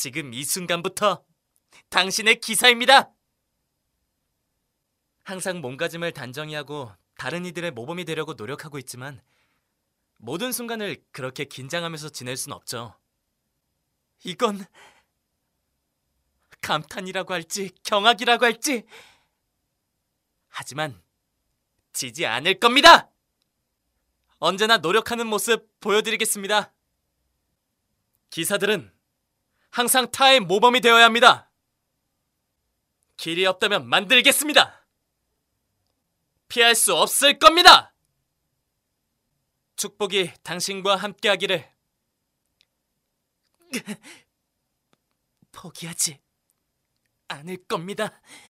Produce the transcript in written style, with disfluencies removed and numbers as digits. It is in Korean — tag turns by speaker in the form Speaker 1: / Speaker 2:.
Speaker 1: 지금 이 순간부터 당신의 기사입니다. 항상 몸가짐을 단정히 하고 다른 이들의 모범이 되려고 노력하고 있지만 모든 순간을 그렇게 긴장하면서 지낼 순 없죠. 이건 감탄이라고 할지 경악이라고 할지, 하지만 지지 않을 겁니다. 언제나 노력하는 모습 보여드리겠습니다. 기사들은 항상 타의 모범이 되어야 합니다. 길이 없다면 만들겠습니다. 피할 수 없을 겁니다. 축복이 당신과 함께하기를. 포기하지 않을 겁니다.